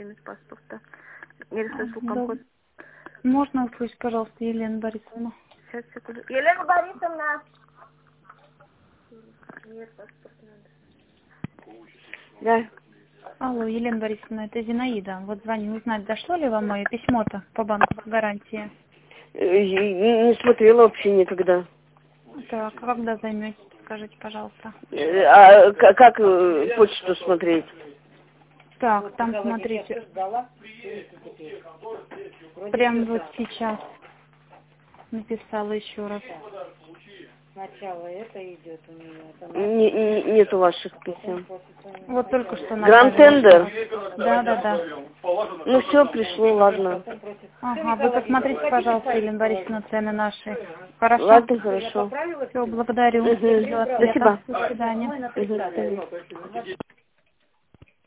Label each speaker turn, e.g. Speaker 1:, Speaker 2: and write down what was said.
Speaker 1: получения паспорта. Или со звуком код.
Speaker 2: Можно услышать, пожалуйста, Елена Борисовна?
Speaker 1: Сейчас, секунду. Елена Борисовна! Нет, паспорт надо. Да.
Speaker 2: Алло, Елена Борисовна, это Зинаида. Вот звоню узнать, дошло ли вам мое письмо-то по банку гарантии?
Speaker 1: Не смотрела вообще никогда.
Speaker 2: Так, когда займетесь, скажите, пожалуйста.
Speaker 1: А как почту смотреть?
Speaker 2: Так, там смотрите. Прям вот сейчас написала еще раз.
Speaker 3: Сначала это идет у нее.
Speaker 1: Нету ваших писем.
Speaker 2: Вот только что
Speaker 1: Гранд
Speaker 2: направила.
Speaker 1: Тендер?
Speaker 2: Да.
Speaker 1: Ну все, пришло, ладно.
Speaker 2: Ага, вы посмотрите, пожалуйста, Елена Борисовна, цены наши. Хорошо?
Speaker 1: Ладно, хорошо.
Speaker 2: Все, благодарю.
Speaker 1: Спасибо.
Speaker 2: До свидания.
Speaker 1: До свидания.